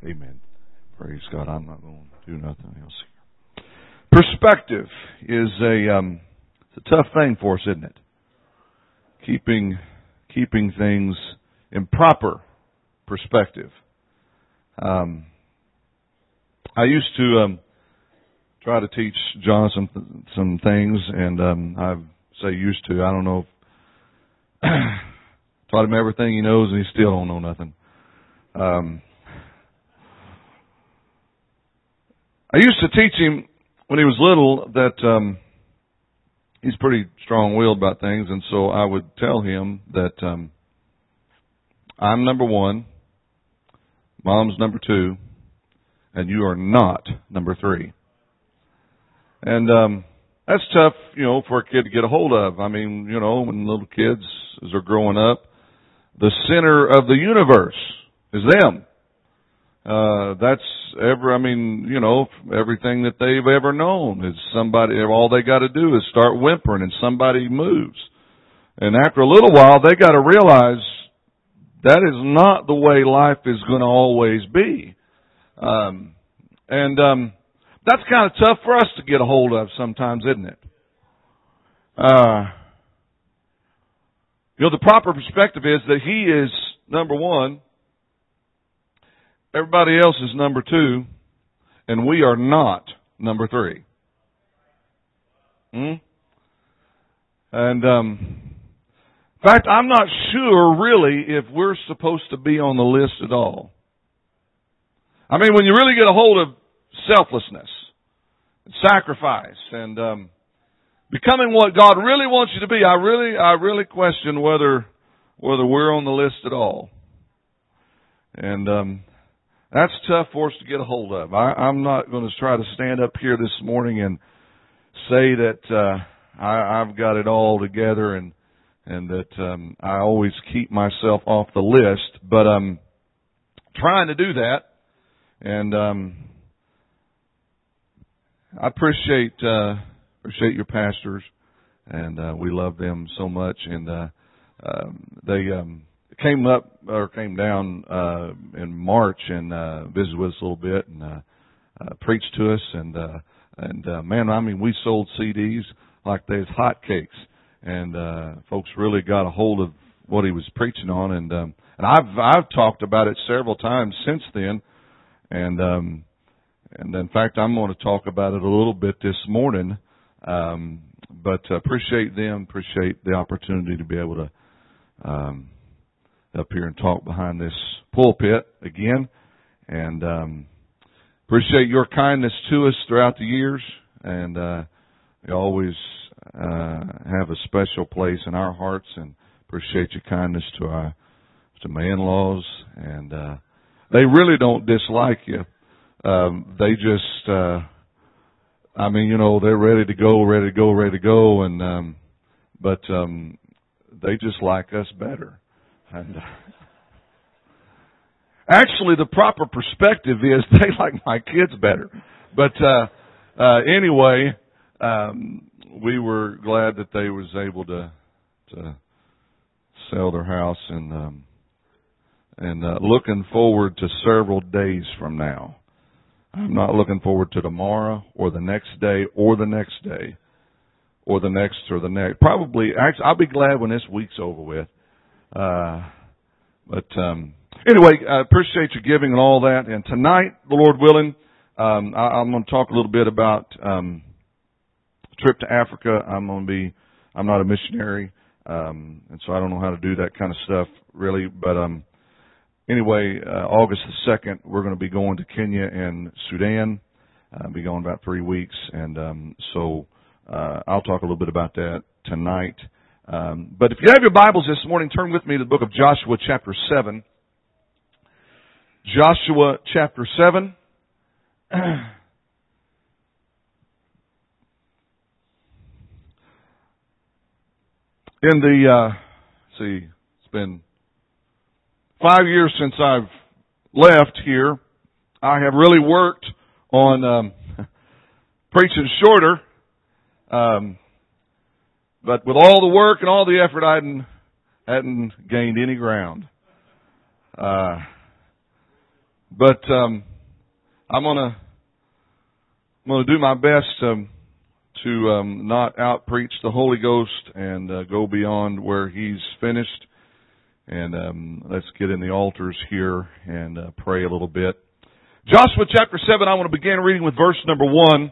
Amen. Praise God. I'm not going to do nothing else here. Perspective is it's a tough thing for us, isn't it? Keeping things in proper perspective. I used to try to teach John some things, and I say used to. I don't know. Taught him everything he knows, and he still don't know nothing. I used to teach him when he was little that he's pretty strong-willed about things, and so I would tell him that I'm number one, Mom's number two, and you are not number three. And that's tough, for a kid to get a hold of. I mean, when little kids, as they're growing up, the center of the universe is them. Everything that they've ever known is somebody, all they got to do is start whimpering and somebody moves. And after a little while, they got to realize that is not the way life is going to always be. That's kind of tough for us to get a hold of sometimes, isn't it? The proper perspective is that He is number one, everybody else is number two, and we are not number three. And in fact, I'm not sure really if we're supposed to be on the list at all. I mean, when you really get a hold of selflessness, and sacrifice, and becoming what God really wants you to be, I really question whether we're on the list at all. And that's tough for us to get a hold of. I'm not going to try to stand up here this morning and say that I've got it all together and that I always keep myself off the list, but I'm trying to do that. And I appreciate your pastors, and we love them so much. And they came down in March and visited with us a little bit and preached to us. And man, I mean, we sold CDs like there's hotcakes, and folks really got a hold of what he was preaching on. And I've talked about it several times since then, and in fact, I'm going to talk about it a little bit this morning. But appreciate the opportunity to be able to up here and talk behind this pulpit again. And appreciate your kindness to us throughout the years. And you always have a special place in our hearts. And appreciate your kindness to my in-laws. And they really don't dislike you. They just, they're ready to go, and, but they just like us better. And, actually, the proper perspective is they like my kids better. But, anyway, we were glad that they was able to sell their house and looking forward to several days from now. I'm not looking forward to tomorrow or the next day or the next day or the next or the next. Probably, actually, I'll be glad when this week's over with. Anyway, I appreciate your giving and all that. And tonight, the Lord willing, I'm going to talk a little bit about trip to Africa. I'm not a missionary, and so I don't know how to do that kind of stuff really, but anyway, August the 2nd, we're going to be going to Kenya and Sudan. I'll be going about 3 weeks, and so I'll talk a little bit about that tonight. But if you have your Bibles this morning, turn with me to the book of Joshua chapter 7. Joshua chapter 7. It's been 5 years since I've left here. I have really worked on preaching shorter, but with all the work and all the effort, I hadn't gained any ground. But I'm gonna do my best to not out preach the Holy Ghost and go beyond where He's finished. And let's get in the altars here and pray a little bit. Joshua chapter 7, I want to begin reading with verse number 1.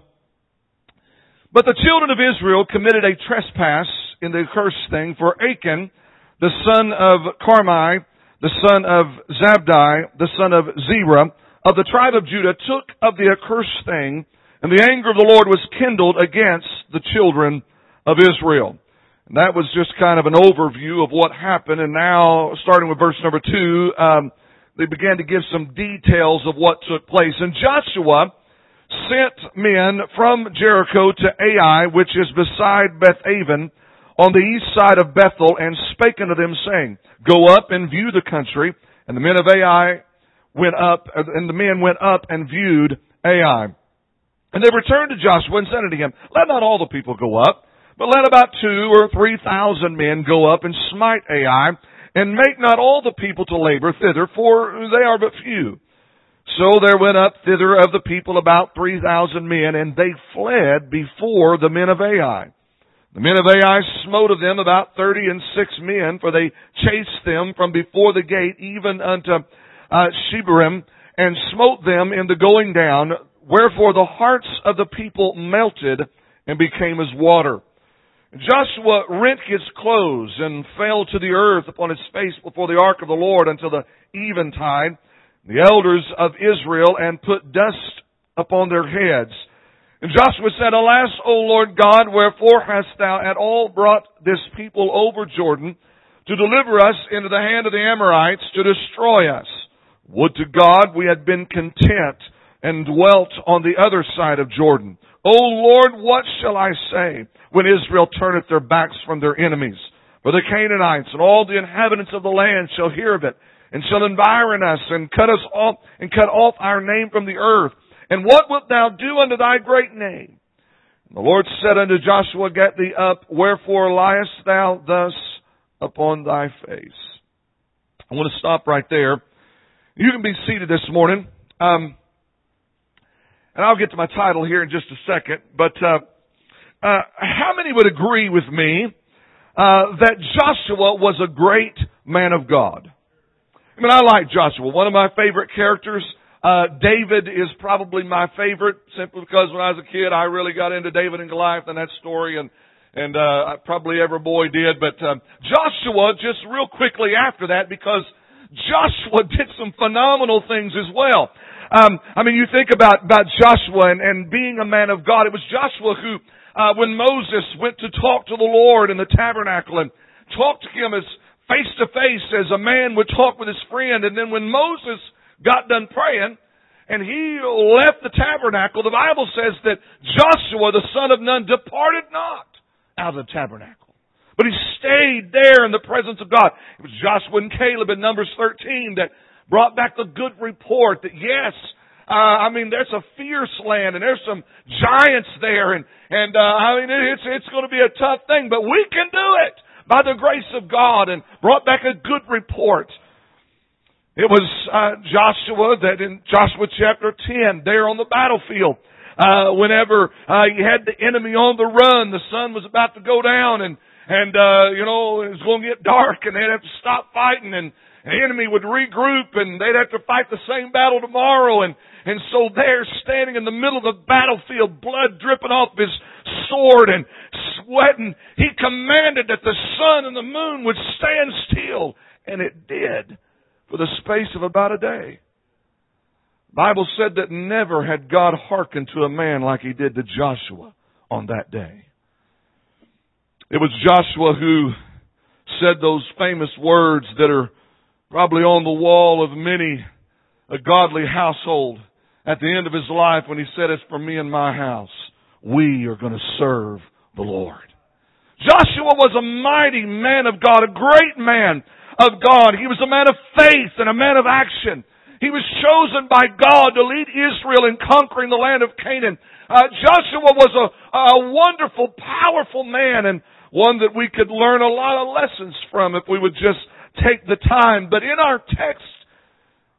But the children of Israel committed a trespass in the accursed thing, for Achan, the son of Carmi, the son of Zabdi, the son of Zerah, of the tribe of Judah, took of the accursed thing, and the anger of the Lord was kindled against the children of Israel. And that was just kind of an overview of what happened. And now, starting with verse number 2, they began to give some details of what took place. And Joshua sent men from Jericho to Ai, which is beside Bethaven, on the east side of Bethel, and spake unto them, saying, Go up and view the country. And the men of Ai went up, and the men went up and viewed Ai. And they returned to Joshua and said unto him, Let not all the people go up, but let about 2,000 or 3,000 men go up and smite Ai, and make not all the people to labor thither, for they are but few. So there went up thither of the people about 3,000 men, and they fled before the men of Ai. The men of Ai smote of them about 36 men, for they chased them from before the gate even unto Shebarim, and smote them in the going down. Wherefore the hearts of the people melted and became as water. Joshua rent his clothes and fell to the earth upon his face before the ark of the Lord until the eventide. The elders of Israel, and put dust upon their heads. And Joshua said, Alas, O Lord God, wherefore hast thou at all brought this people over Jordan to deliver us into the hand of the Amorites to destroy us? Would to God we had been content and dwelt on the other side of Jordan. O Lord, what shall I say when Israel turneth their backs from their enemies? For the Canaanites and all the inhabitants of the land shall hear of it, and shall environ us, and cut us off, and cut off our name from the earth. And what wilt thou do unto thy great name? And the Lord said unto Joshua, Get thee up, wherefore liest thou thus upon thy face? I want to stop right there. You can be seated this morning. And I'll get to my title here in just a second. But how many would agree with me that Joshua was a great man of God? I mean, I like Joshua. One of my favorite characters. David is probably my favorite, simply because when I was a kid, I really got into David and Goliath and that story, and probably every boy did. But Joshua, just real quickly after that, because Joshua did some phenomenal things as well. I mean, you think about Joshua and being a man of God. It was Joshua who, when Moses went to talk to the Lord in the tabernacle and talked to him as face to face as a man would talk with his friend. And then when Moses got done praying and he left the tabernacle, the Bible says that Joshua, the son of Nun, departed not out of the tabernacle, but he stayed there in the presence of God. It was Joshua and Caleb in Numbers 13 that brought back the good report that yes, I mean, there's a fierce land and there's some giants there, and I mean, it's going to be a tough thing, but we can do it by the grace of God, and brought back a good report. It was Joshua that in Joshua chapter 10, there on the battlefield, whenever you had the enemy on the run, the sun was about to go down, and you know, it was going to get dark, and they'd have to stop fighting, and the enemy would regroup, and they'd have to fight the same battle tomorrow, and so there, standing in the middle of the battlefield, blood dripping off his sword and sweating, he commanded that the sun and the moon would stand still, and it did for the space of about a day. The Bible said that never had God hearkened to a man like He did to Joshua on that day. It was Joshua who said those famous words that are probably on the wall of many a godly household at the end of his life, when he said, As for me and my house, we are going to serve the Lord. Joshua was a mighty man of God, a great man of God. He was a man of faith and a man of action. He was chosen by God to lead Israel in conquering the land of Canaan. Joshua was a wonderful, powerful man, and one that we could learn a lot of lessons from if we would just take the time. But in our text,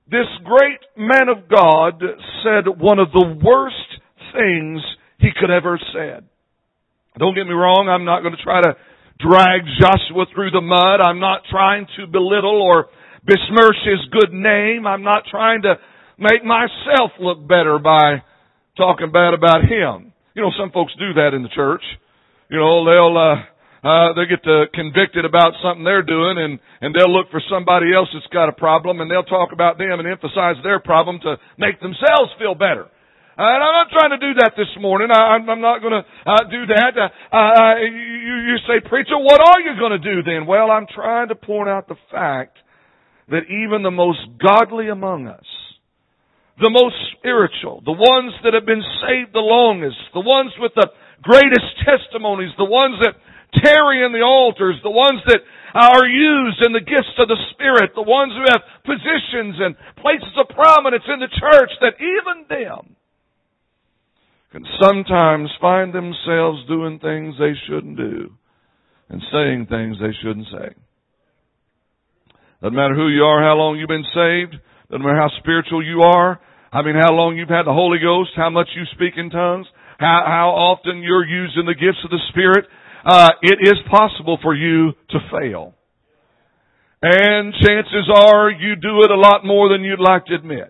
this great man of God said one of the worst things he could ever said. Don't get me wrong, I'm not going to try to drag Joshua through the mud. I'm not trying to belittle or besmirch his good name. I'm not trying to make myself look better by talking bad about him. You know, some folks do that in the church. You know, they'll get convicted about something they're doing, and they'll look for somebody else that's got a problem, and they'll talk about them and emphasize their problem to make themselves feel better. And I'm not trying to do that this morning. I'm not going to do that. You say, preacher, what are you going to do then? Well, I'm trying to point out the fact that even the most godly among us, the most spiritual, the ones that have been saved the longest, the ones with the greatest testimonies, the ones that tarry in the altars, the ones that are used in the gifts of the Spirit, the ones who have positions and places of prominence in the church, that even them can sometimes find themselves doing things they shouldn't do and saying things they shouldn't say. Doesn't matter who you are, how long you've been saved, doesn't matter how spiritual you are, how long you've had the Holy Ghost, how much you speak in tongues, how often you're using the gifts of the Spirit, it is possible for you to fail. And chances are you do it a lot more than you'd like to admit.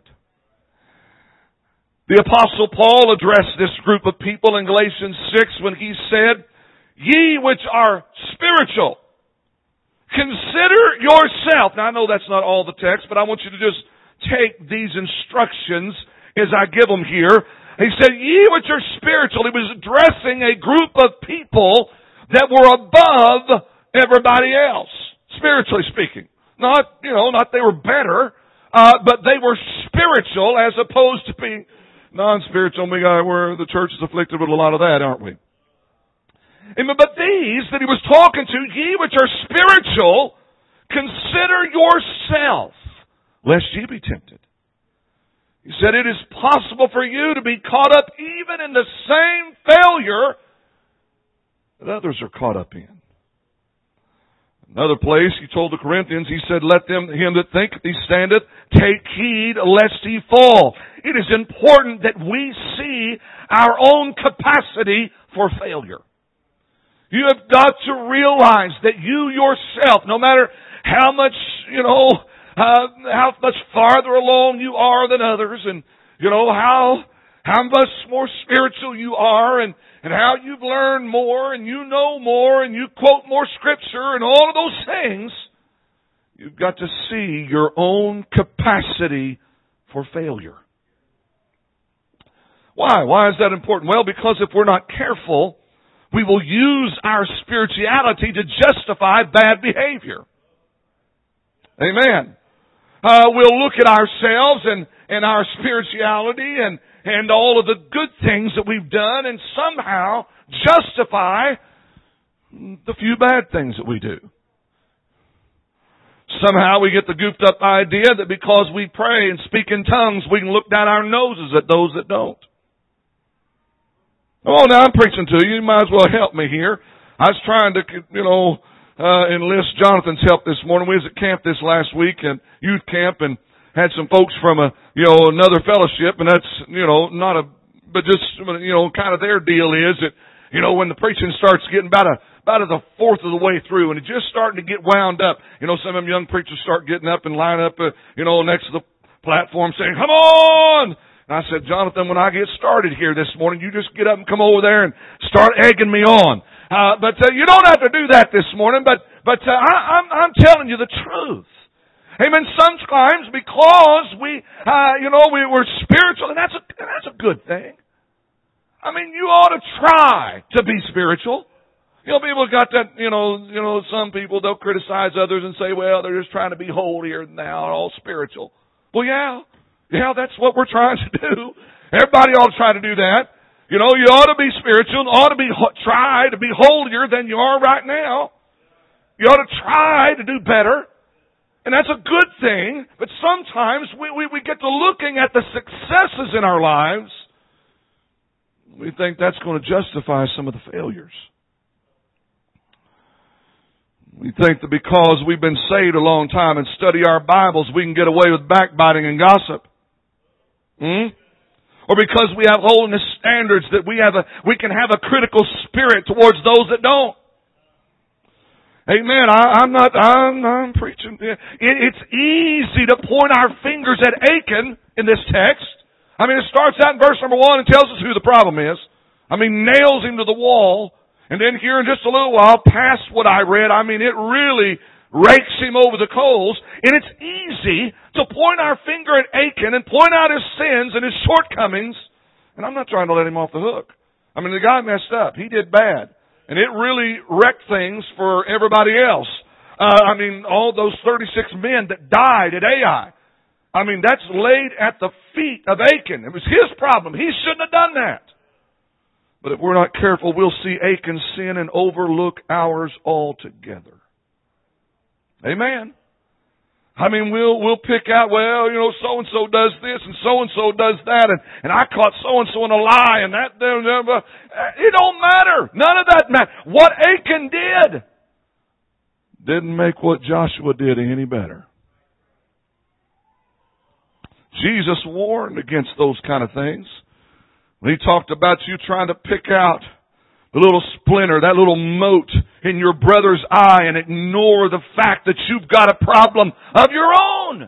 The Apostle Paul addressed this group of people in Galatians 6 when he said, "Ye which are spiritual, consider yourself." Now I know that's not all the text, but I want you to just take these instructions as I give them here. He said, "Ye which are spiritual." He was addressing a group of people that were above everybody else, spiritually speaking. Not they were better, but they were spiritual as opposed to being non-spiritual. Where the church is afflicted with a lot of that, aren't we? But these that he was talking to, ye which are spiritual, consider yourself, lest ye be tempted. He said it is possible for you to be caught up even in the same failure that others are caught up in. Another place, he told the Corinthians, he said, "Let him that thinketh he standeth, take heed lest he fall." It is important that we see our own capacity for failure. You have got to realize that you yourself, no matter how much, how much farther along you are than others, and, how much more spiritual you are, and how you've learned more, and you know more, and you quote more scripture, and all of those things, you've got to see your own capacity for failure. Why? Why is that important? Well, because if we're not careful, we will use our spirituality to justify bad behavior. Amen. We'll look at ourselves and our spirituality and all of the good things that we've done and somehow justify the few bad things that we do. Somehow we get the goofed up idea that because we pray and speak in tongues, we can look down our noses at those that don't. Oh, now I'm preaching to you. You might as well help me here. I was trying to, enlist Jonathan's help this morning. We was at camp this last week, and youth camp, and had some folks from another fellowship, and that's, kind of their deal is that, when the preaching starts getting about a fourth of the way through, and it's just starting to get wound up, some of them young preachers start getting up and line up, next to the platform saying, "Come on!" And I said, "Jonathan, when I get started here this morning, you just get up and come over there and start egging me on. But you don't have to do that this morning, but I'm telling you the truth. Amen. Sometimes because we're spiritual, and that's a good thing. You ought to try to be spiritual. People got that, some people, they'll criticize others and say, well, they're just trying to be holier than thou, all spiritual. Well, yeah, that's what we're trying to do. Everybody ought to try to do that. You ought to be spiritual, ought to try to be holier than you are right now. You ought to try to do better. And that's a good thing, but sometimes we get to looking at the successes in our lives. We think that's going to justify some of the failures. We think that because we've been saved a long time and study our Bibles, we can get away with backbiting and gossip. Or because we have holiness standards that we can have a critical spirit towards those that don't. Amen. I'm preaching. It's easy to point our fingers at Achan in this text. I mean, it starts out in verse number 1 and tells us who the problem is. I mean, nails him to the wall. And then here in just a little while, past what I read, I mean, it really rakes him over the coals. And it's easy to point our finger at Achan and point out his sins and his shortcomings. And I'm not trying to let him off the hook. I mean, the guy messed up. He did bad. And it really wrecked things for everybody else. I mean, all those 36 men that died at Ai. I mean, that's laid at the feet of Achan. It was his problem. He shouldn't have done that. But if we're not careful, we'll see Achan's sin and overlook ours altogether. Amen. I mean, we'll pick out, well, you know, so-and-so does this and so-and-so does that, and I caught so-and-so in a lie, and that, it don't matter. None of that matters. What Achan didn't make what Joshua did any better. Jesus warned against those kind of things. When He talked about you trying to pick out the little splinter, that little mote in your brother's eye and ignore the fact that you've got a problem of your own.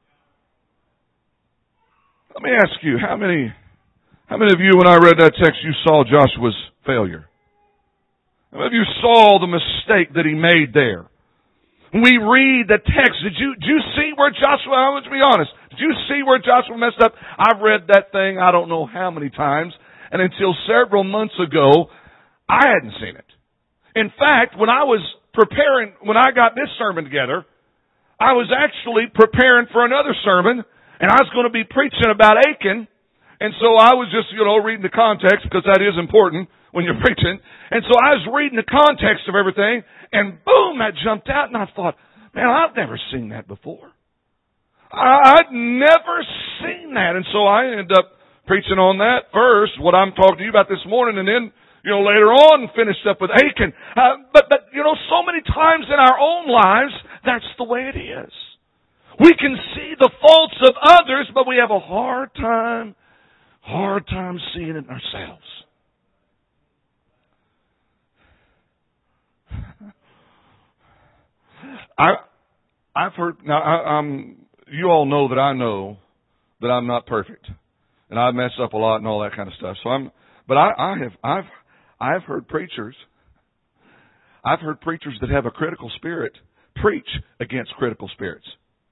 Let me ask you, how many of you, when I read that text, you saw Joshua's failure? How many of you saw the mistake that he made there? When we read the text, did you see where Joshua, let's be honest, did you see where Joshua messed up? I've read that thing I don't know how many times, and until several months ago, I hadn't seen it. In fact, when I got this sermon together, I was actually preparing for another sermon, and I was going to be preaching about Achan, and so I was just, reading the context, because that is important when you're preaching, and so I was reading the context of everything, and boom, that jumped out, and I thought, man, I've never seen that before. I'd never seen that, and so I ended up preaching on that first, what I'm talking to you about this morning, and then later on, finished up with Achan. But so many times in our own lives, that's the way it is. We can see the faults of others, but we have a hard time seeing it in ourselves. I've heard, you all know that I know that I'm not perfect. And I mess up a lot and all that kind of stuff. I've heard preachers that have a critical spirit preach against critical spirits.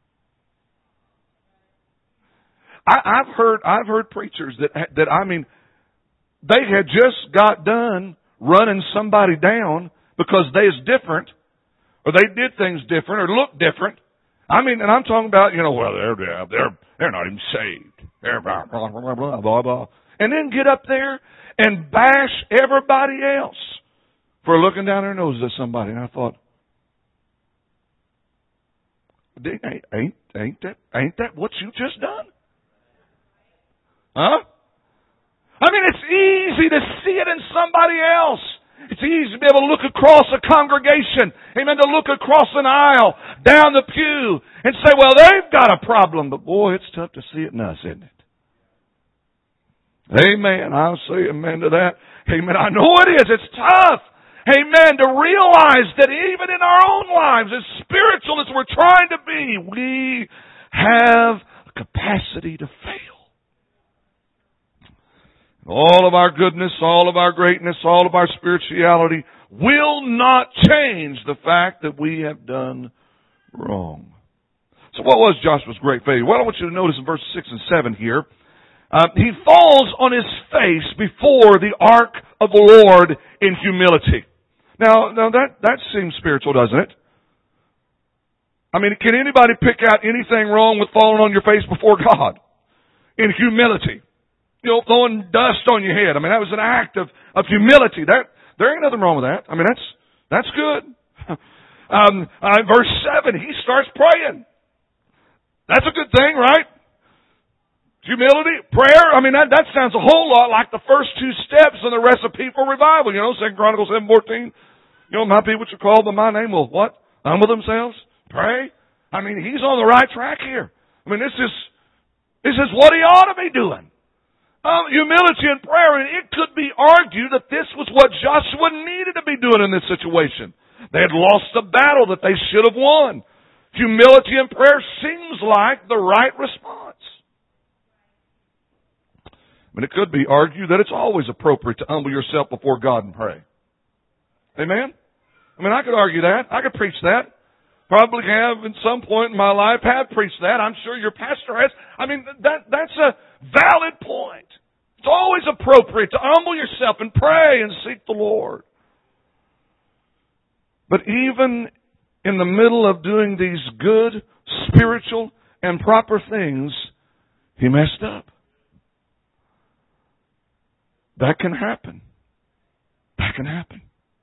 I've heard preachers that they had just got done running somebody down because they is different, or they did things different, or looked different. And I'm talking about, they're not even saved. They're blah, blah, blah, blah, blah, blah. And then get up there and bash everybody else for looking down their noses at somebody. And I thought, ain't that what you just done? Huh? It's easy to see it in somebody else. It's easy to be able to look across a congregation, amen, to look across an aisle, down the pew, and say, well, they've got a problem. But boy, it's tough to see it in us, isn't it? Amen. I'll say amen to that. Amen. I know it is. It's tough. Amen. To realize that even in our own lives, as spiritual as we're trying to be, we have a capacity to fail. All of our goodness, all of our greatness, all of our spirituality will not change the fact that we have done wrong. So what was Joshua's great failure? Well, I want you to notice in verses 6 and 7 here, he falls on his face before the ark of the Lord in humility. Now that seems spiritual, doesn't it? Can anybody pick out anything wrong with falling on your face before God? In humility. Throwing dust on your head. That was an act of humility. There ain't nothing wrong with that. That's good. Verse 7, he starts praying. That's a good thing, right? Humility, prayer, that sounds a whole lot like the first two steps in the recipe for revival. 2 Chronicles 7:14. My people which are called by my name will what? Humble themselves, pray. I mean, he's on the right track here. I mean, this is what he ought to be doing. Humility and prayer, and it could be argued that this was what Joshua needed to be doing in this situation. They had lost a battle that they should have won. Humility and prayer seems like the right response. I mean, it could be argued that it's always appropriate to humble yourself before God and pray. Amen? I mean, I could argue that. I could preach that. Probably have, in some point in my life, have preached that. I'm sure your pastor has. I mean, that's a valid point. It's always appropriate to humble yourself and pray and seek the Lord. But even in the middle of doing these good, spiritual, and proper things, he messed up. That can happen. That can happen.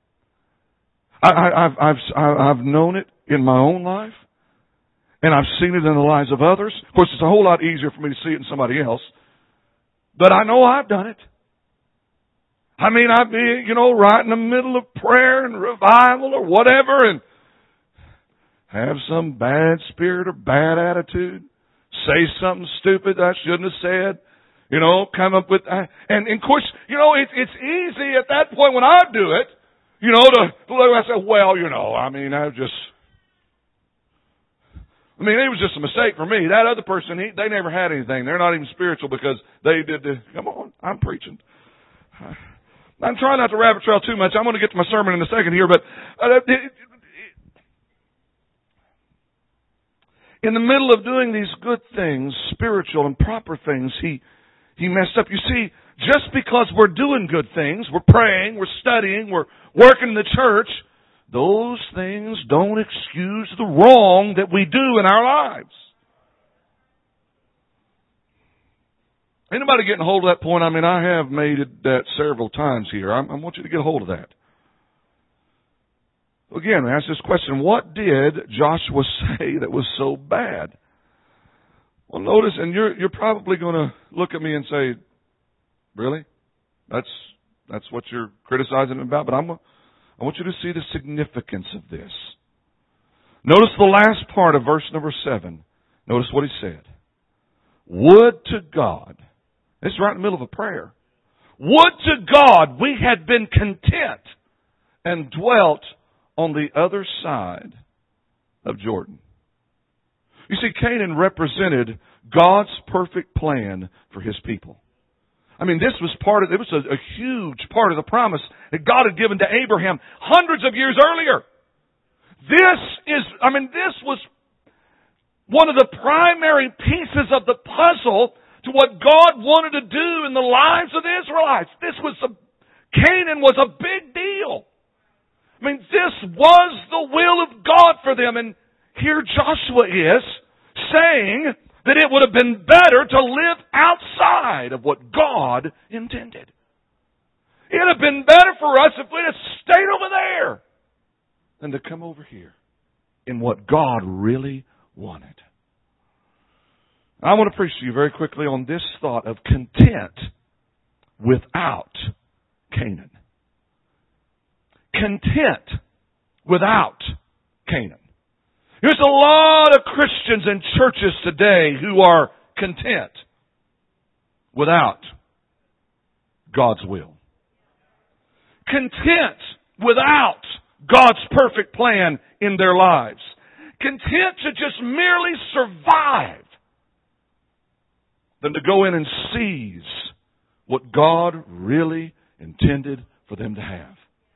I've known it in my own life, and I've seen it in the lives of others. Of course, it's a whole lot easier for me to see it in somebody else, but I know I've done it. I mean, I'd be, right in the middle of prayer and revival or whatever, and have some bad spirit or bad attitude, say something stupid I shouldn't have said, come up with, and of course, it's easy at that point when I do it, I say, well, it was just a mistake for me. That other person, they never had anything. They're not even spiritual because they did the, come on, I'm preaching. I'm trying not to rabbit trail too much. I'm going to get to my sermon in a second here, but in the middle of doing these good things, spiritual and proper things, he messed up. You see, just because we're doing good things, we're praying, we're studying, we're working in the church, those things don't excuse the wrong that we do in our lives. Anybody getting a hold of that point? I mean, I have made it that several times here. I want you to get a hold of that. Again, we ask this question, what did Joshua say that was so bad? Well, notice, and you're probably going to look at me and say, really? That's what you're criticizing him about? But I want you to see the significance of this. Notice the last part of verse number 7. Notice what he said. Would to God. This is right in the middle of a prayer. Would to God we had been content and dwelt on the other side of Jordan. You see, Canaan represented God's perfect plan for His people. I mean, this was it was a huge part of the promise that God had given to Abraham hundreds of years earlier. This was one of the primary pieces of the puzzle to what God wanted to do in the lives of the Israelites. Canaan was a big deal. I mean, this was the will of God for them. And here Joshua is saying that it would have been better to live outside of what God intended. It would have been better for us if we'd have stayed over there than to come over here in what God really wanted. I want to preach to you very quickly on this thought of content without Canaan. Content without Canaan. There's a lot of Christians in churches today who are content without God's will. Content without God's perfect plan in their lives. Content to just merely survive than to go in and seize what God really intended for them to have.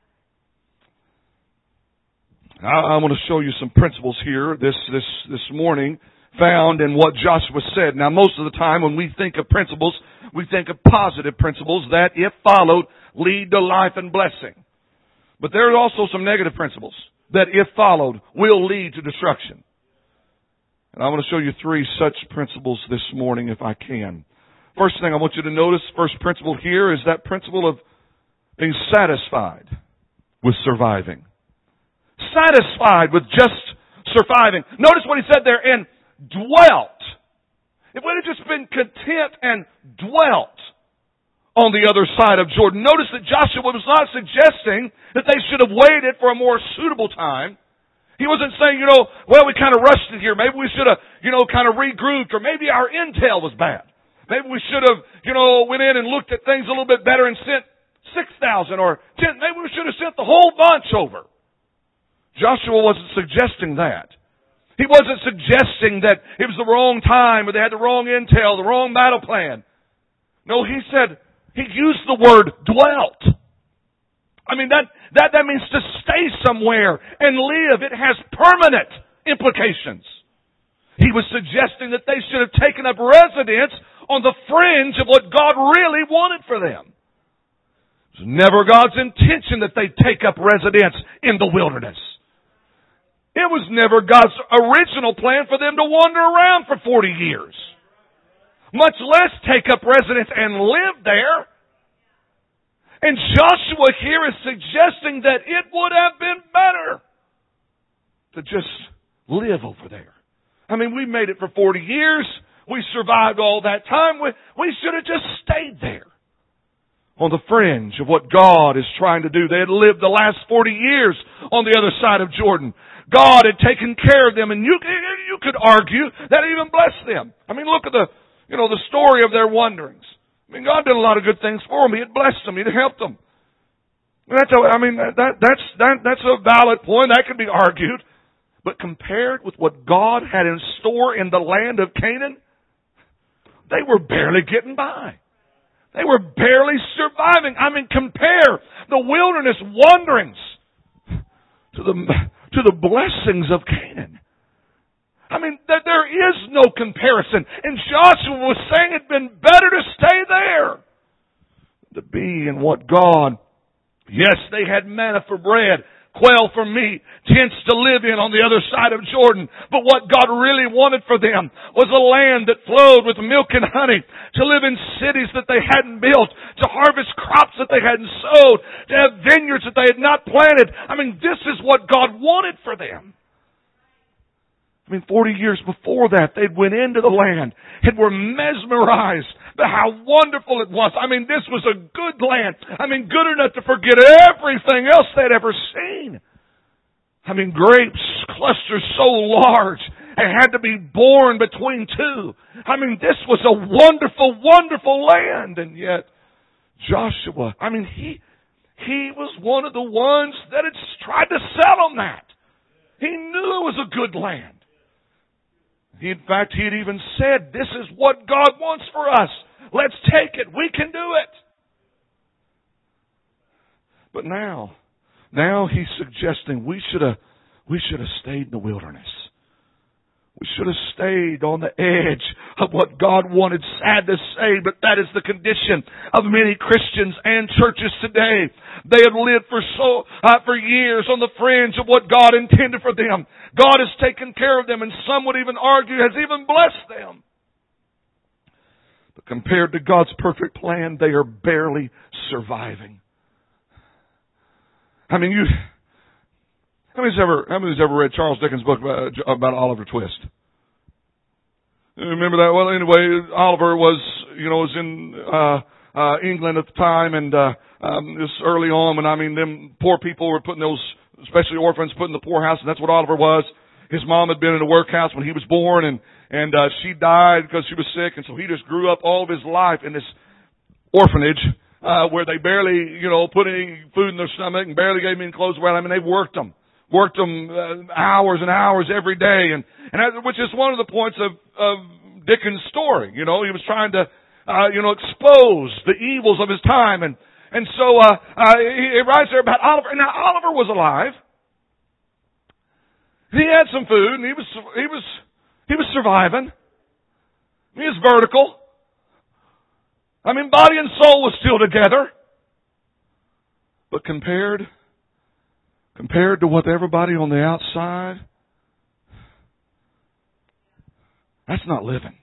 I want to show you some principles here this morning found in what Joshua said. Now, most of the time when we think of principles, we think of positive principles that, if followed, lead to life and blessing. But there are also some negative principles that, if followed, will lead to destruction. And I want to show you 3 such principles this morning if I can. First thing I want you to notice, first principle here, is that principle of being satisfied with surviving. Satisfied with just surviving. Notice what he said there, and dwelt. If we had just been content and dwelt on the other side of Jordan. Notice that Joshua was not suggesting that they should have waited for a more suitable time. He wasn't saying, well, we kind of rushed it here. Maybe we should have, kind of regrouped, or maybe our intel was bad. Maybe we should have, went in and looked at things a little bit better and sent 6,000 or 10. Maybe we should have sent the whole bunch over. Joshua wasn't suggesting that. He wasn't suggesting that it was the wrong time or they had the wrong intel, the wrong battle plan. No, he used the word dwelt. I mean, that means to stay somewhere and live. It has permanent implications. He was suggesting that they should have taken up residence on the fringe of what God really wanted for them. It was never God's intention that they take up residence in the wilderness. It was never God's original plan for them to wander around for 40 years. Much less take up residence and live there. And Joshua here is suggesting that it would have been better to just live over there. I mean, we made it for 40 years. We survived all that time. We should have just stayed there on the fringe of what God is trying to do. They had lived the last 40 years on the other side of Jordan. God had taken care of them, and you could argue that it even blessed them. I mean, look at the story of their wanderings. I mean, God did a lot of good things for them. He had blessed them. He had helped them. That's a valid point. That could be argued. But compared with what God had in store in the land of Canaan, they were barely getting by. They were barely surviving. I mean, compare the wilderness wanderings to the blessings of Canaan. I mean, there is no comparison. And Joshua was saying it'd been better to stay there, to be in what God, yes, they had manna for bread, quail for meat, tents to live in on the other side of Jordan. But what God really wanted for them was a land that flowed with milk and honey, to live in cities that they hadn't built, to harvest crops that they hadn't sowed, to have vineyards that they had not planted. I mean, this is what God wanted for them. I mean, 40 years before that, they'd went into the land and were mesmerized by how wonderful it was. I mean, this was a good land. I mean, good enough to forget everything else they'd ever seen. I mean, grapes clusters so large, it had to be born between two. I mean, this was a wonderful, wonderful land. And yet, Joshua, I mean, he was one of the ones that had tried to sell them that. He knew it was a good land. In fact, he had even said, this is what God wants for us. Let's take it. We can do it. But now he's suggesting we should have stayed in the wilderness. We should have stayed on the edge of what God wanted. Sad to say, but that is the condition of many Christians and churches today. They have lived for years on the fringe of what God intended for them. God has taken care of them, and some would even argue has even blessed them. But compared to God's perfect plan, they are barely surviving. I mean, How many's ever read Charles Dickens' book about Oliver Twist? Remember that? Well, anyway, Oliver was in England at the time, and this early on, when them poor people were putting those, especially orphans, put in the poorhouse, and that's what Oliver was. His mom had been in a workhouse when he was born, and she died because she was sick, and so he just grew up all of his life in this orphanage. Where they barely, put any food in their stomach and barely gave them any clothes to wear. I mean, they worked them hours and hours every day, and which is one of the points of Dickens' story. He was trying to, expose the evils of his time, and so he writes there about Oliver. Now, Oliver was alive. He had some food, and he was surviving. He was vertical. I mean, body and soul was still together. But compared to what everybody on the outside, that's not living.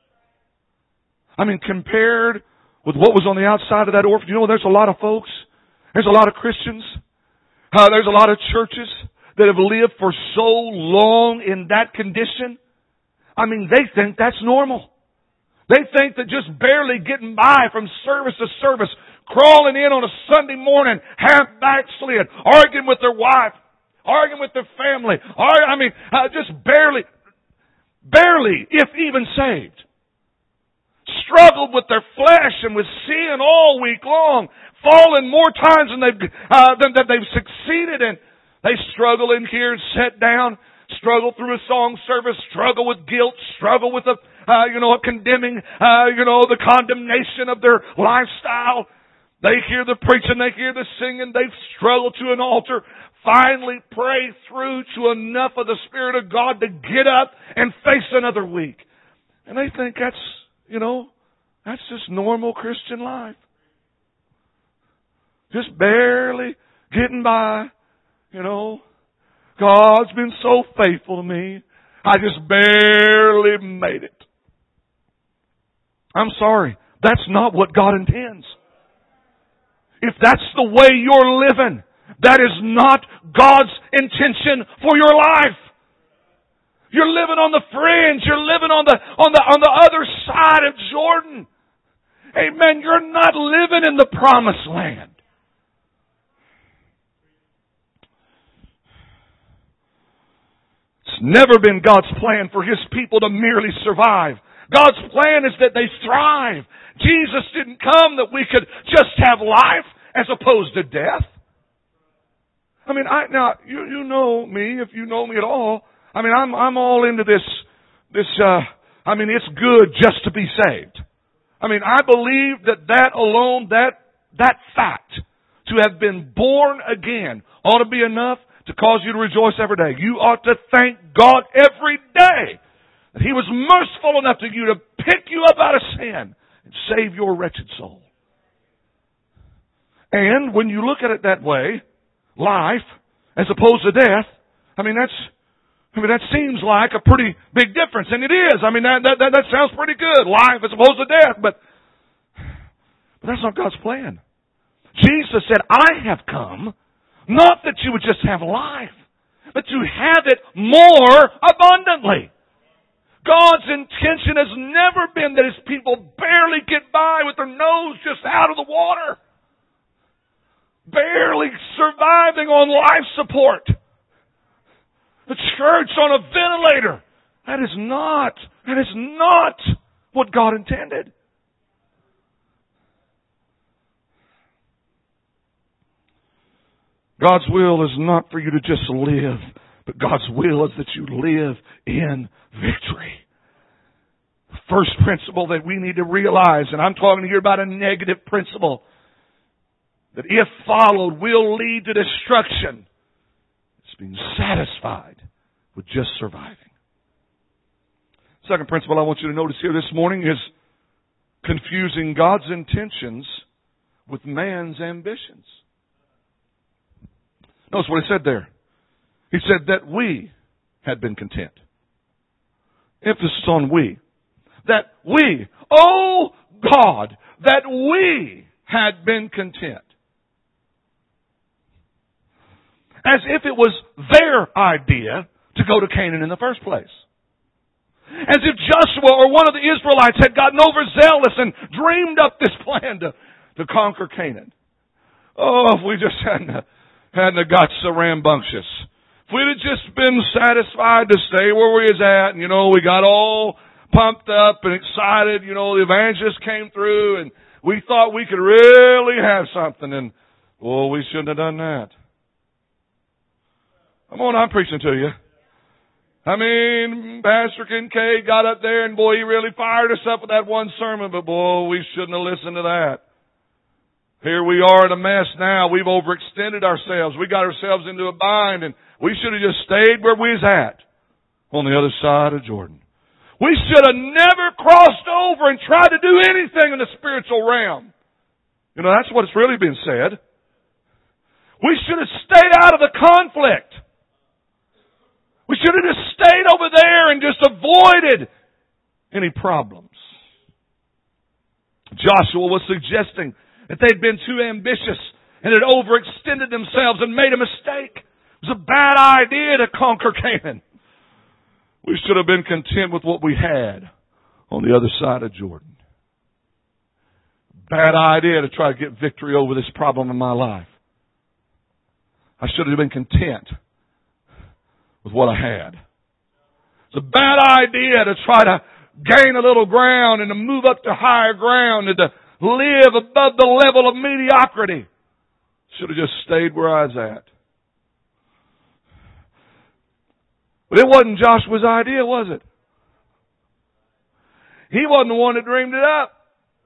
I mean, compared with what was on the outside of that orphan, there's a lot of folks, there's a lot of Christians, there's a lot of churches that have lived for so long in that condition. I mean, they think that's normal. They think that just barely getting by from service to service, crawling in on a Sunday morning, half backslid, arguing with their wife, arguing with their family, just barely, if even saved. Struggled with their flesh and with sin all week long, fallen more times than they've succeeded in. They struggle in here and sit down, struggle through a song service, struggle with guilt, struggle with a condemning, the condemnation of their lifestyle. They hear the preaching, they hear the singing, they struggle to an altar, finally pray through to enough of the Spirit of God to get up and face another week. And they think that's just normal Christian life. Just barely getting by, God's been so faithful to me. I just barely made it. I'm sorry. That's not what God intends. If that's the way you're living, that is not God's intention for your life. You're living on the fringe. You're living on the other side of Jordan. Amen. You're not living in the promised land. It's never been God's plan for His people to merely survive. God's plan is that they thrive. Jesus didn't come that we could just have life as opposed to death. You know me, if you know me at all. I'm all into this, it's good just to be saved. I believe that alone, that fact, to have been born again, ought to be enough to cause you to rejoice every day. You ought to thank God every day that He was merciful enough to you to pick you up out of sin and save your wretched soul. And when you look at it that way, life as opposed to death, that seems like a pretty big difference, and it is. That sounds pretty good. Life as opposed to death, but that's not God's plan. Jesus said, I have come, not that you would just have life, but to have it more abundantly. God's intention has never been that His people barely get by with their nose just out of the water. Barely surviving on life support. The church on a ventilator. That is not what God intended. God's will is not for you to just live, but God's will is that you live in victory. The first principle that we need to realize, and I'm talking here about a negative principle, that if followed will lead to destruction. It's being satisfied with just surviving. Second principle I want you to notice here this morning is confusing God's intentions with man's ambitions. Notice what He said there. He said that we had been content. Emphasis on we. That we, oh God, that we had been content. As if it was their idea to go to Canaan in the first place. As if Joshua or one of the Israelites had gotten overzealous and dreamed up this plan to conquer Canaan. Oh, if we just hadn't got so rambunctious. If we'd have just been satisfied to stay where we was at, and we got all pumped up and excited, the evangelist came through and we thought we could really have something, and we shouldn't have done that. Come on, I'm preaching to you. Pastor Kincaid got up there and he really fired us up with that one sermon, but we shouldn't have listened to that. Here we are in a mess now. We've overextended ourselves. We got ourselves into a bind, and we should have just stayed where we was at, on the other side of Jordan. We should have never crossed over and tried to do anything in the spiritual realm. That's what's really been said. We should have stayed out of the conflict. We should have just stayed over there and just avoided any problems. Joshua was suggesting that they'd been too ambitious and had overextended themselves and made a mistake. It was a bad idea to conquer Canaan. We should have been content with what we had on the other side of Jordan. Bad idea to try to get victory over this problem in my life. I should have been content with what I had. It's a bad idea to try to gain a little ground and to move up to higher ground and to live above the level of mediocrity. Should have just stayed where I was at. But it wasn't Joshua's idea, was it? He wasn't the one that dreamed it up.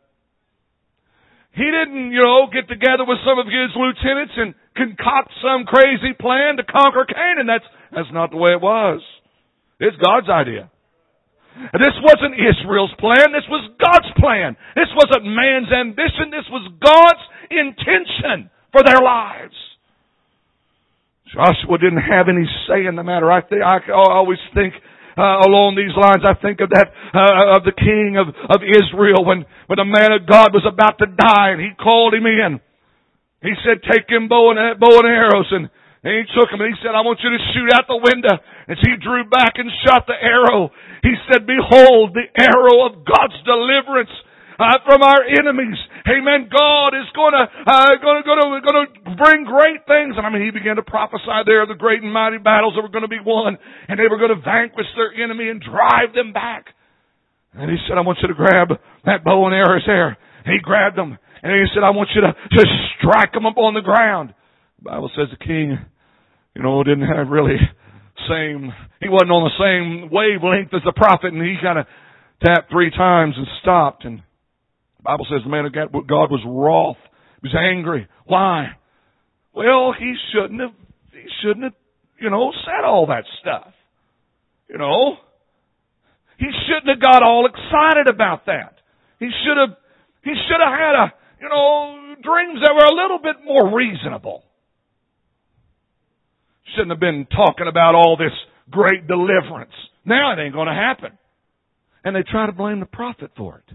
He didn't, get together with some of his lieutenants and concoct some crazy plan to conquer Canaan. That's not the way it was. It's God's idea. This wasn't Israel's plan. This was God's plan. This wasn't man's ambition. This was God's intention for their lives. Joshua didn't have any say in the matter. I always think along these lines. I think of that of the king of Israel when the man of God was about to die, and he called him in. He said, "Take him bow and arrows," and he took him and he said, "I want you to shoot out the window." As he drew back and shot the arrow, he said, "Behold, the arrow of God's deliverance from our enemies." Amen. God is going to bring great things. And he began to prophesy there of the great and mighty battles that were going to be won, and they were going to vanquish their enemy and drive them back. And he said, "I want you to grab that bow and arrows there." And he grabbed them, and he said, "I want you to just strike them up on the ground." The Bible says the king, didn't have really he wasn't on the same wavelength as the prophet, and he kind of tapped 3 times and stopped. And the Bible says the man of God was wroth. He was angry. Why? Well, he shouldn't have, said all that stuff. He shouldn't have got all excited about that. He should have had dreams that were a little bit more reasonable. Shouldn't have been talking about all this great deliverance. Now it ain't going to happen. And they try to blame the prophet for it.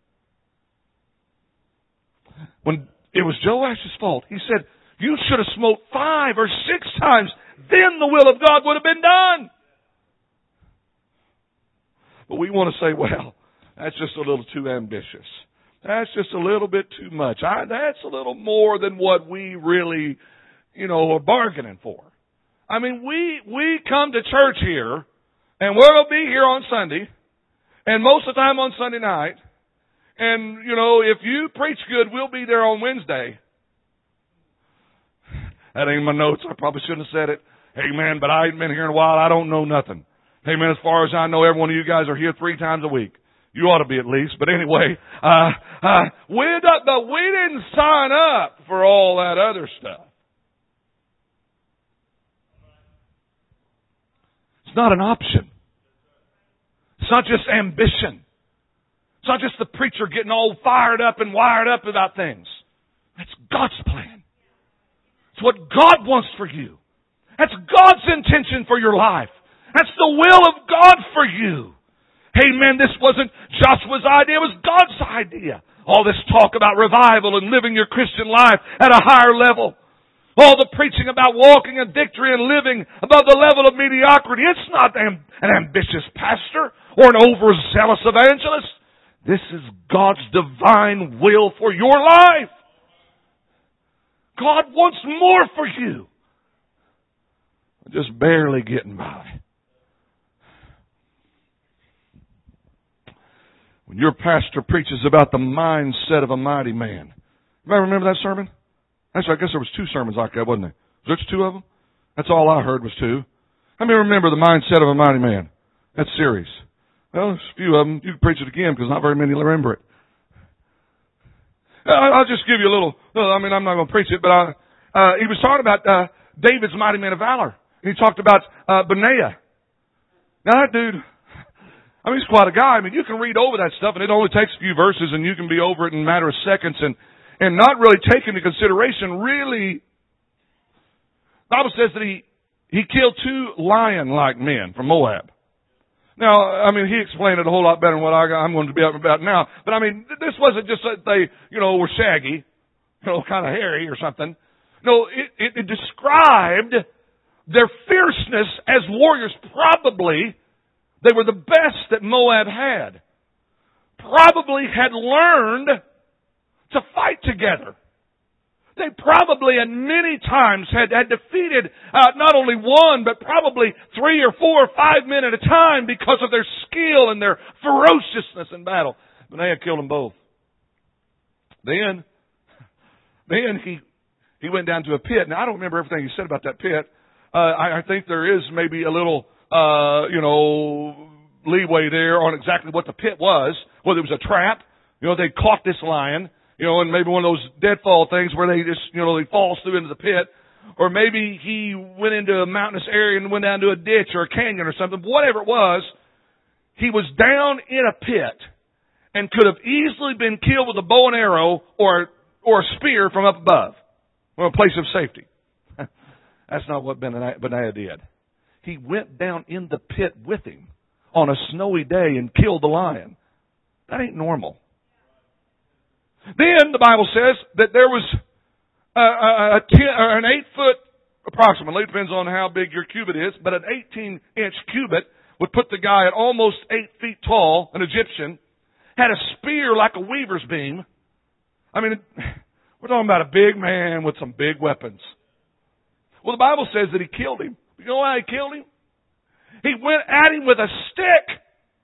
When it was Joash's fault, he said, "You should have smote 5 or 6 times. Then the will of God would have been done." But we want to say, well, that's just a little too ambitious. That's just a little bit too much. That's a little more than what we really, are bargaining for. We come to church here, and we're going to be here on Sunday, and most of the time on Sunday night. And, if you preach good, we'll be there on Wednesday. That ain't my notes. I probably shouldn't have said it. Amen. But I ain't been here in a while. I don't know nothing. Amen. As far as I know, every one of you guys are here 3 times a week. You ought to be at least. But anyway, we didn't sign up for all that other stuff. It's not an option. It's not just ambition. It's not just the preacher getting all fired up and wired up about things. That's God's plan. It's what God wants for you. That's God's intention for your life. That's the will of God for you. Amen. This wasn't Joshua's idea. It was God's idea. All this talk about revival and living your Christian life at a higher level. All the preaching about walking in victory and living above the level of mediocrity. It's not an ambitious pastor or an overzealous evangelist. This is God's divine will for your life. God wants more for you. Just barely getting by. When your pastor preaches about the mindset of a mighty man. Anybody remember that sermon? Actually, I guess there was 2 sermons like that, wasn't there? Was there 2 of them? That's all I heard was 2. How many remember the mindset of a mighty man? That series. Well, there's a few of them. You can preach it again because not very many remember it. I'll just give you a little. I'm not going to preach it, but he was talking about David's mighty man of valor. He talked about Benaiah. Now that dude, he's quite a guy. You can read over that stuff, and it only takes a few verses, and you can be over it in a matter of seconds, and not really take into consideration. Really, the Bible says that he killed 2 lion-like men from Moab. Now, he explained it a whole lot better than what I'm going to be up about now. But this wasn't just that they, were shaggy, kind of hairy or something. No, it described their fierceness as warriors. Probably they were the best that Moab had. Probably had learned to fight together. They probably at many times had defeated not only one, but probably 3 or 4 or 5 men at a time because of their skill and their ferociousness in battle. Benaiah killed them both. Then he went down to a pit. Now, I don't remember everything he said about that pit. I think there is maybe a little, leeway there on exactly what the pit was. Whether it was a trap, they caught this lion, and maybe one of those deadfall things where they just, they falls through into the pit. Or maybe he went into a mountainous area and went down to a ditch or a canyon or something. Whatever it was, he was down in a pit and could have easily been killed with a bow and arrow or a spear from up above, from a place of safety. That's not what Benaiah did. He went down in the pit with him on a snowy day and killed the lion. That ain't normal. Then the Bible says that there was an 8-foot, approximately, depends on how big your cubit is, but an 18-inch cubit would put the guy at almost 8 feet tall, an Egyptian, had a spear like a weaver's beam. I mean, we're talking about a big man with some big weapons. Well, the Bible says that he killed him. You know why he killed him? He went at him with a stick.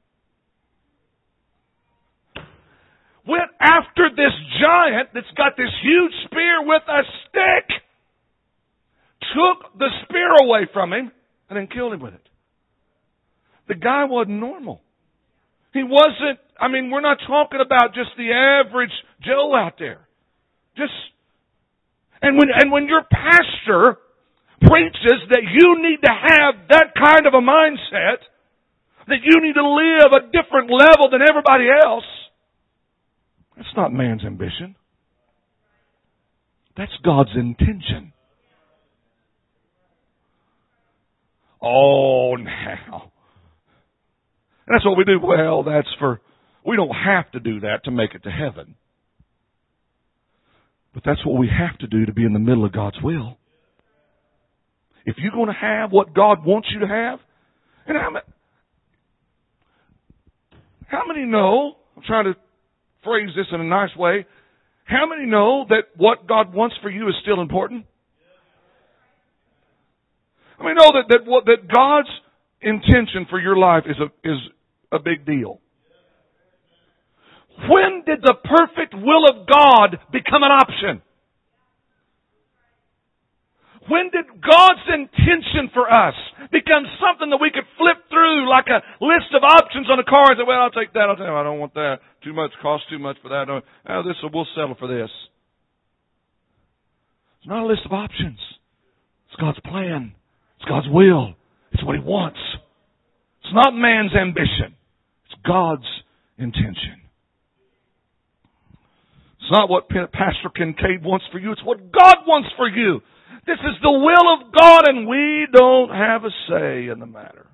Went after this giant that's got this huge spear with a stick. Took the spear away from him and then killed him with it. The guy wasn't normal. He wasn't, we're not talking about just the average Joe out there. And when your pastor preaches that you need to have that kind of a mindset, that you need to live a different level than everybody else, that's not man's ambition. That's God's intention. Oh, now. And that's what we do. Well, we don't have to do that to make it to heaven. But that's what we have to do to be in the middle of God's will. If you're going to have what God wants you to have, and how many know, I'm trying to phrase this in a nice way, how many know that what God wants for you is still important? How many know that God's intention for your life is a big deal? When did the perfect will of God become an option? When did God's intention for us become something that we could flip through like a list of options on a car and say, well, I'll take that, I don't want that. Too much, costs too much for that. We'll settle for this. It's not a list of options. It's God's plan. It's God's will. It's what He wants. It's not man's ambition. It's God's intention. It's not what Pastor Kincaid wants for you. It's what God wants for you. This is the will of God, and we don't have a say in the matter.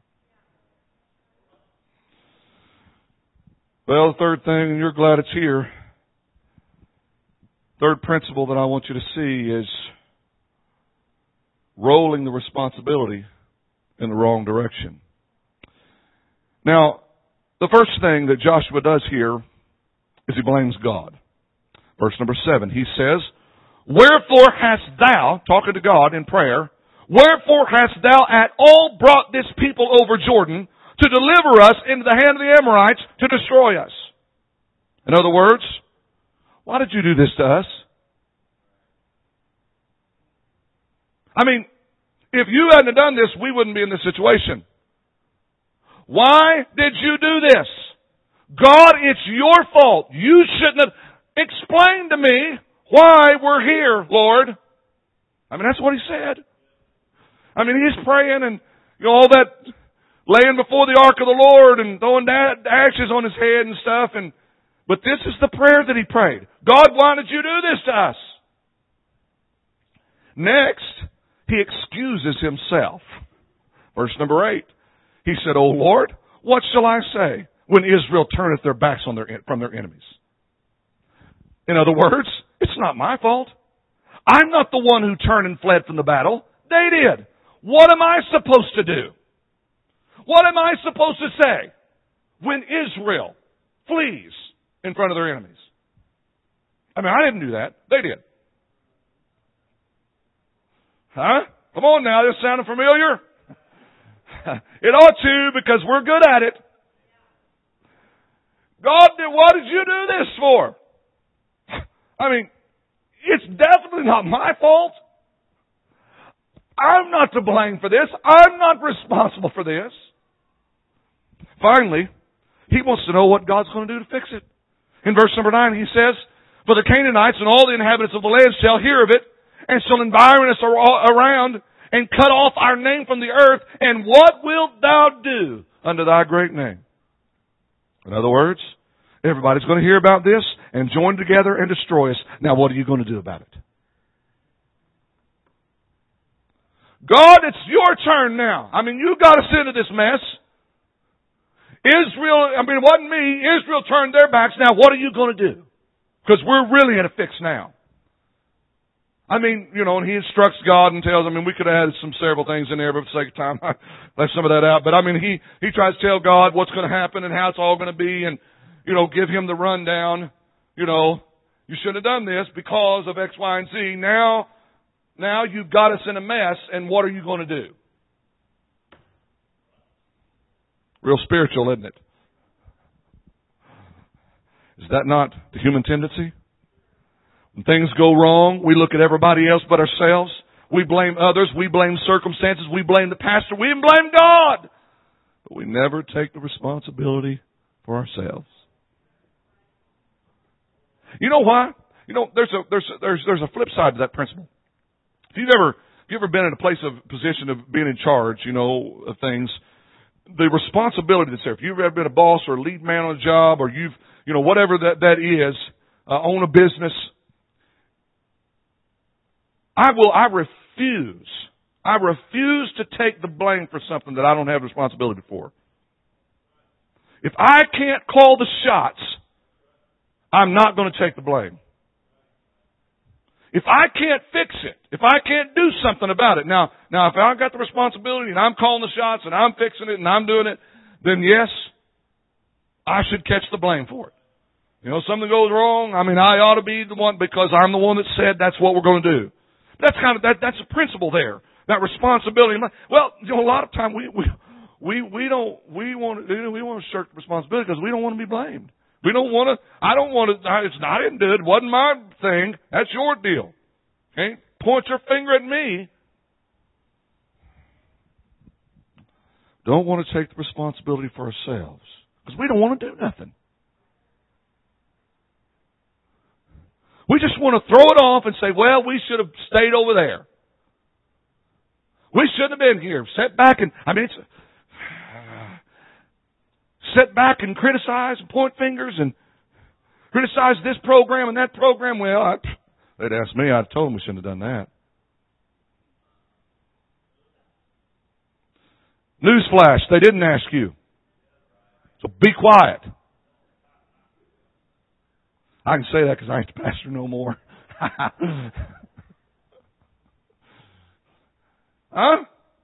Well, the third thing, and you're glad it's here, third principle that I want you to see is rolling the responsibility in the wrong direction. Now, the first thing that Joshua does here is he blames God. Verse number 7, he says, wherefore hast thou, talking to God in prayer, wherefore hast thou at all brought this people over Jordan to deliver us into the hand of the Amorites to destroy us? In other words, why did you do this to us? If you hadn't done this, we wouldn't be in this situation. Why did you do this? God, it's your fault. You shouldn't have. Explain to me why we're here, Lord. That's what he said. He's praying and all that laying before the ark of the Lord and throwing ashes on his head and stuff. But this is the prayer that he prayed. God, why did you do this to us? Next, he excuses himself. Verse number 8. He said, O Lord, what shall I say when Israel turneth their backs from their enemies? In other words, it's not my fault. I'm not the one who turned and fled from the battle. They did. What am I supposed to do? What am I supposed to say when Israel flees in front of their enemies? I didn't do that. They did. Huh? Come on now, this sounding familiar? It ought to, because we're good at it. God, what did you do this for? I mean, it's definitely not my fault. I'm not to blame for this. I'm not responsible for this. Finally, he wants to know what God's going to do to fix it. In verse number 9, he says, "For the Canaanites and all the inhabitants of the land shall hear of it, and shall environ us around, and cut off our name from the earth. And what wilt thou do unto thy great name?" In other words, everybody's going to hear about this and join together and destroy us. Now, what are you going to do about it? God, it's your turn now. I mean, you got us into this mess. It wasn't me. Israel turned their backs. Now, what are you going to do? Because we're really in a fix now. I mean, and he instructs God and tells, we could have added several things in there, but for the sake of time, I left some of that out. But he tries to tell God what's going to happen and how it's all going to be and, give him the rundown. You shouldn't have done this because of X, Y, and Z. Now you've got us in a mess, and what are you going to do? Real spiritual, isn't it? Is that not the human tendency? When things go wrong, we look at everybody else but ourselves. We blame others. We blame circumstances. We blame the pastor. We even blame God. But we never take the responsibility for ourselves. You know why? There's a flip side to that principle. If you've ever been in a position of being in charge, of things, the responsibility that's there. If you've ever been a boss or a lead man on a job, or you've, whatever that is, own a business, I refuse to take the blame for something that I don't have responsibility for. If I can't call the shots, I'm not going to take the blame. If I can't fix it, if I can't do something about it, now if I've got the responsibility and I'm calling the shots and I'm fixing it and I'm doing it, then yes, I should catch the blame for it. Something goes wrong, I ought to be the one because I'm the one that said that's what we're going to do. That's that's a principle there. That responsibility. Well, a lot of time we want to shirk responsibility because we don't want to be blamed. We don't want to. I didn't do it. It wasn't my thing. That's your deal. Okay? Point your finger at me. Don't want to take the responsibility for ourselves because we don't want to do nothing. We just want to throw it off and say, well, we should have stayed over there. We shouldn't have been here. Sit back and, sit back and criticize and point fingers and criticize this program and that program. Well, they'd asked me, I'd have told them we shouldn't have done that. Newsflash, they didn't ask you. So be quiet. I can say that because I ain't the pastor no more. Huh?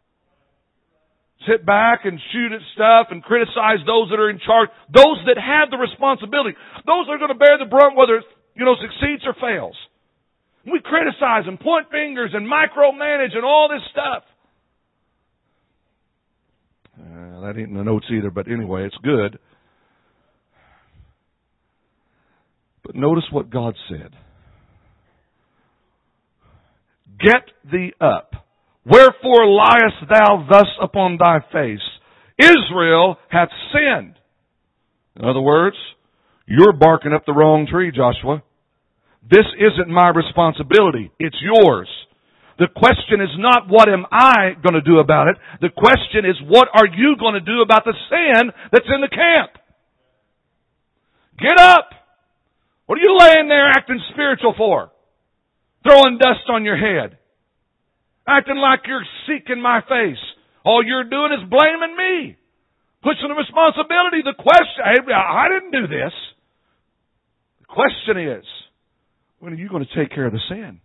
Sit back and shoot at stuff and criticize those that are in charge. Those that have the responsibility. Those that are going to bear the brunt whether it, succeeds or fails. We criticize and point fingers and micromanage and all this stuff. That ain't in the notes either, but anyway, it's good. But notice what God said. Get thee up. Wherefore liest thou thus upon thy face? Israel hath sinned. In other words, you're barking up the wrong tree, Joshua. This isn't my responsibility. It's yours. The question is not what am I going to do about it. The question is what are you going to do about the sin that's in the camp? Get up. What are you laying there acting spiritual for? Throwing dust on your head. Acting like you're seeking my face. All you're doing is blaming me. Pushing the responsibility. The question, I didn't do this. The question is, when are you going to take care of the sin?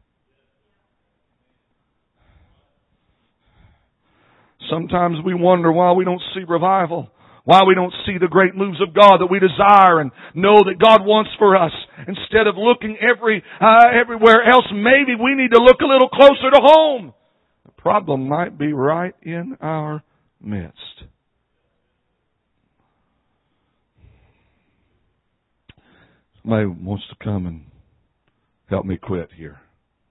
Sometimes we wonder why we don't see revival. Why we don't see the great moves of God that we desire and know that God wants for us. Instead of looking everywhere else, maybe we need to look a little closer to home. problem might be right in our midst. Somebody wants to come and help me quit here.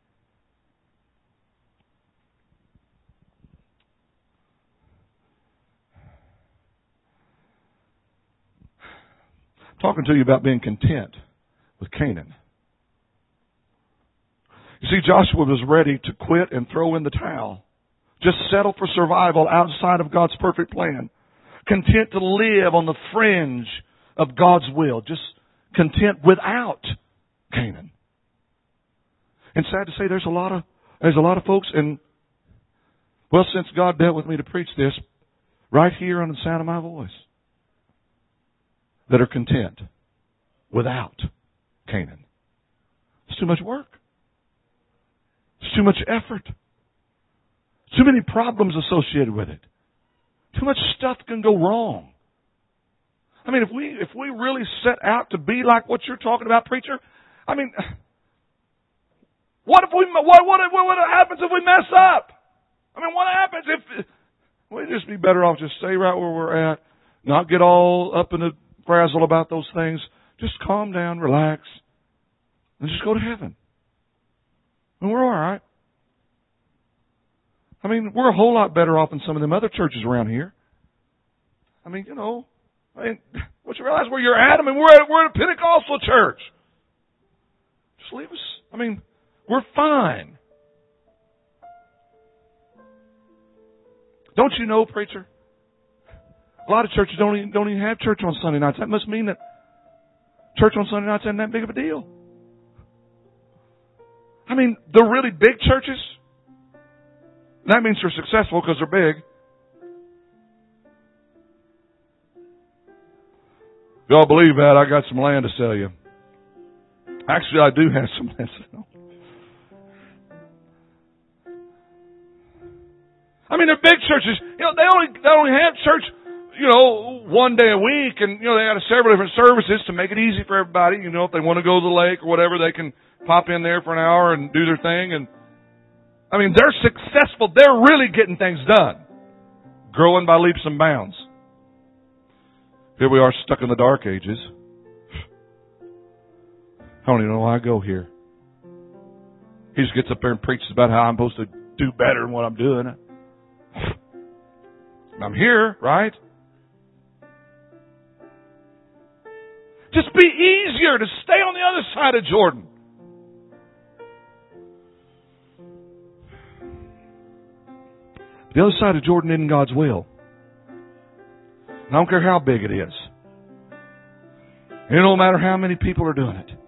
I'm talking to you about being content with Canaan. You see, Joshua was ready to quit and throw in the towel. Just settle for survival outside of God's perfect plan. Content to live on the fringe of God's will. Just content without Canaan. And sad to say, there's a lot of folks, and well, since God dealt with me to preach this, right here on the sound of my voice, that are content without Canaan. It's too much work. It's too much effort. Too many problems associated with it. Too much stuff can go wrong. I mean, if we really set out to be like what you're talking about, preacher, I mean, what happens if we mess up? I mean, what happens if we'd just be better off just stay right where we're at, not get all up in a frazzle about those things. Just calm down, relax, and just go to heaven. And we're all right. I mean, we're a whole lot better off than some of them other churches around here. I mean, once you realize where you're at, I mean, we're a Pentecostal church. Just leave us. I mean, we're fine. Don't you know, preacher? A lot of churches don't even have church on Sunday nights. That must mean that church on Sunday nights isn't that big of a deal. I mean, the really big churches, that means they're successful because they're big. If y'all believe that, I got some land to sell you. Actually, I do have some land to sell. I mean, they're big churches. They only have church, one day a week, and they got several different services to make it easy for everybody. If they want to go to the lake or whatever, they can pop in there for an hour and do their thing. And I mean, they're successful. They're really getting things done, growing by leaps and bounds. Here we are, stuck in the dark ages. I don't even know why I go here. He just gets up there and preaches about how I'm supposed to do better than what I'm doing. I'm here, right? Just be easier to stay on the other side of Jordan. The other side of Jordan isn't God's will. And I don't care how big it is. It don't matter how many people are doing it.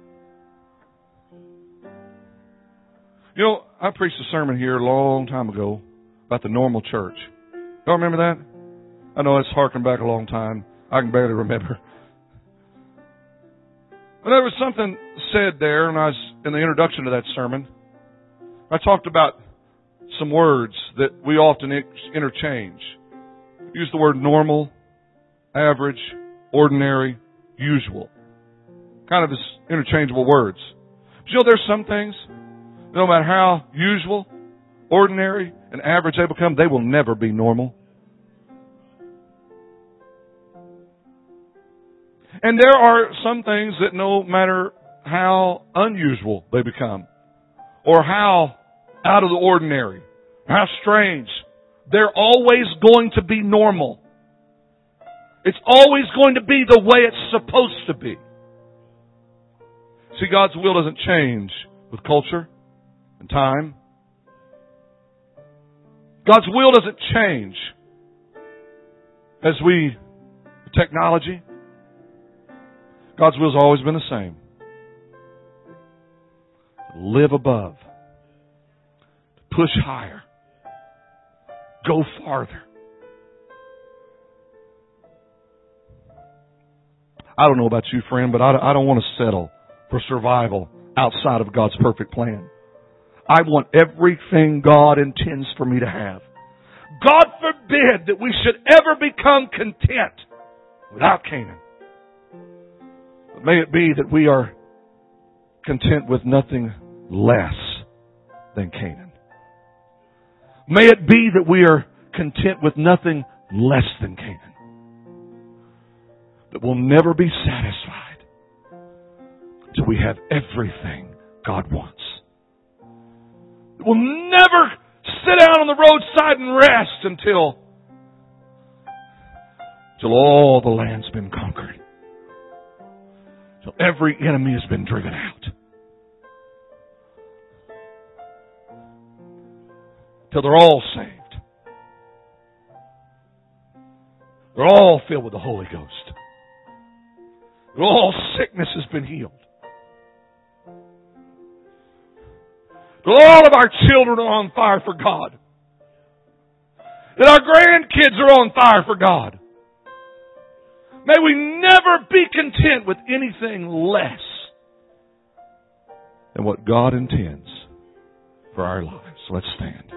I preached a sermon here a long time ago about the normal church. Y'all remember that? I know it's harking back a long time. I can barely remember. But there was something said there, and I was in the introduction to that sermon. I talked about some words that we often interchange. Use the word normal, average, ordinary, usual. Kind of as interchangeable words. But there's some things, no matter how usual, ordinary, and average they become, they will never be normal. And there are some things that no matter how unusual they become, or how out of the ordinary, how strange, they're always going to be normal. It's always going to be the way it's supposed to be. See, God's will doesn't change with culture and time. God's will doesn't change as technology. God's will has always been the same. Live above. Push higher. Go farther. I don't know about you, friend, but I don't want to settle for survival outside of God's perfect plan. I want everything God intends for me to have. God forbid that we should ever become content without Canaan. But may it be that we are content with nothing less than Canaan. May it be that we are content with nothing less than Canaan. That we'll never be satisfied till we have everything God wants. That we'll never sit down on the roadside and rest until all the land's been conquered. Till every enemy has been driven out. Till they're all saved. They're all filled with the Holy Ghost. Till all sickness has been healed. Till all of our children are on fire for God. That our grandkids are on fire for God. May we never be content with anything less than what God intends for our lives. Let's stand.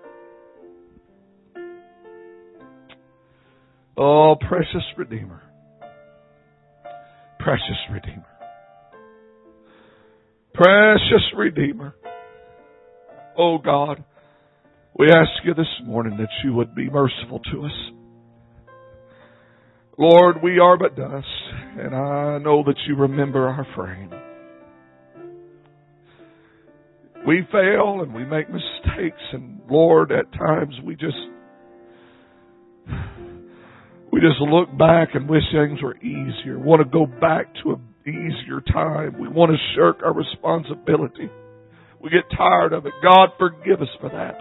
Oh, precious Redeemer. Precious Redeemer. Precious Redeemer. Oh God, we ask you this morning that you would be merciful to us. Lord, we are but dust, and I know that you remember our frame. We fail and we make mistakes, and Lord, at times we just look back and wish things were easier. Want to go back to an easier time. We want to shirk our responsibility. We get tired of it. God, forgive us for that.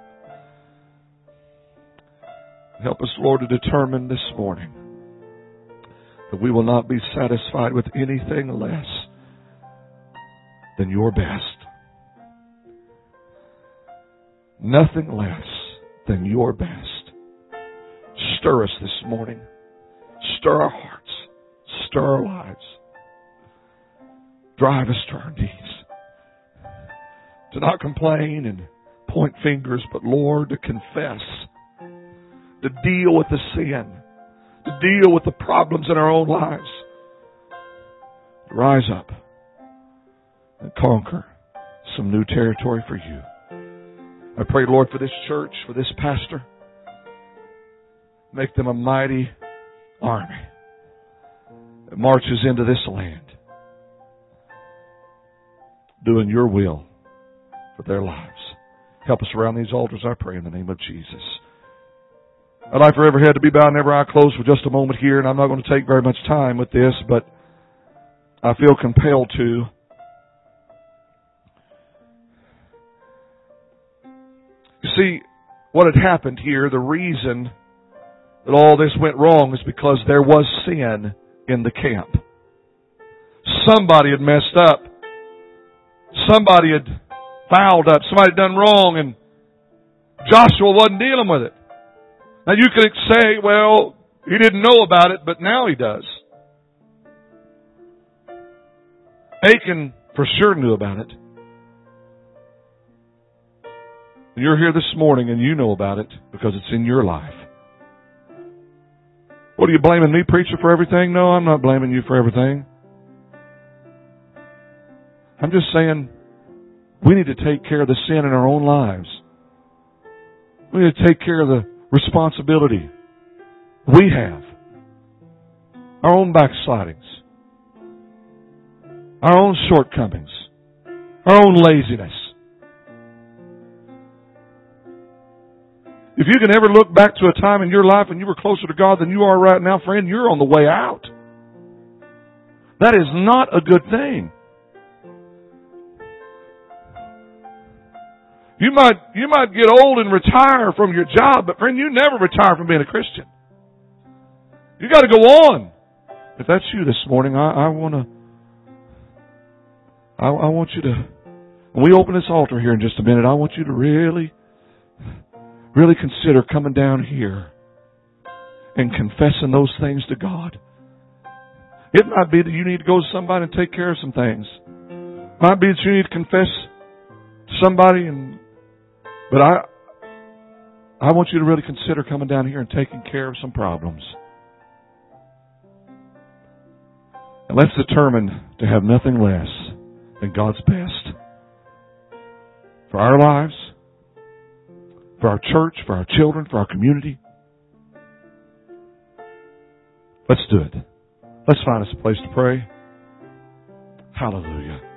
Help us, Lord, to determine this morning that we will not be satisfied with anything less than your best. Nothing less than your best. Stir us this morning. Stir our hearts. Stir our lives. Drive us to our knees. To not complain and point fingers, but Lord, to confess. To deal with the sin. To deal with the problems in our own lives. To rise up and conquer some new territory for you. I pray, Lord, for this church, for this pastor. Make them a mighty army that marches into this land, doing your will for their lives. Help us around these altars, I pray, in the name of Jesus. I'd like for every head to be bowed and every eye closed for just a moment here, and I'm not going to take very much time with this, but I feel compelled to. You see, what had happened here, the reason that all this went wrong is because there was sin in the camp. Somebody had messed up. Somebody had fouled up. Somebody had done wrong, and Joshua wasn't dealing with it. Now you could say, well, he didn't know about it, but now he does. Achan for sure knew about it. You're here this morning and you know about it because it's in your life. What are you blaming me, preacher, for everything? No, I'm not blaming you for everything. I'm just saying we need to take care of the sin in our own lives. We need to take care of the responsibility we have. Our own backslidings. Our own shortcomings. Our own laziness. If you can ever look back to a time in your life when you were closer to God than you are right now, friend, you're on the way out. That is not a good thing. You might get old and retire from your job, but friend, you never retire from being a Christian. You got to go on. If that's you this morning, I want you to, when we open this altar here in just a minute, I want you to really consider coming down here and confessing those things to God. It might be that you need to go to somebody and take care of some things. It might be that you need to confess to somebody, but I want you to really consider coming down here and taking care of some problems. And let's determine to have nothing less than God's best for our lives, for our church, for our children, for our community. Let's do it. Let's find us a place to pray. Hallelujah.